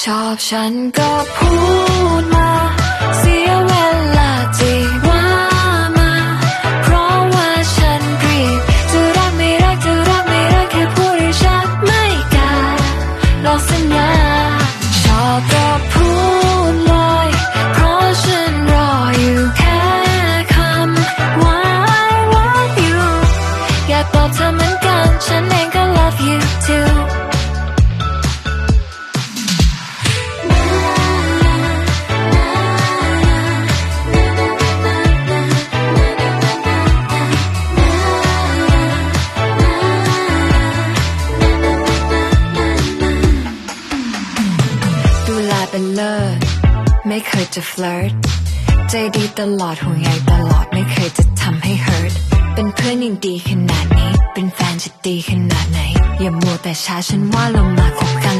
ชอบฉันก็พูดมาเสียเวลาที่ว่ามาเพราะว่าฉันเกลียดจะรักไม่รักจะรักไม่รักแค่พูดให้ชัดไม่กล้าหลอกสัญญาชอบก็พูดเลยเพราะฉันรออยู่แค่คำว่า I love you อยากบอกเธอเหมือนกันฉันเองก็ love you tooเป็นเลิศไม่เคยจะเฟลิร์ตใจดีตลอดห่วงใยตลอดไม่เคยจะทำให้ hurt เป็นเพื่อนยังดีขนาดนี้เป็นแฟนจะดีขนาดไหนอย่ามัวแต่ช้าฉันว่าเรามาคบกัน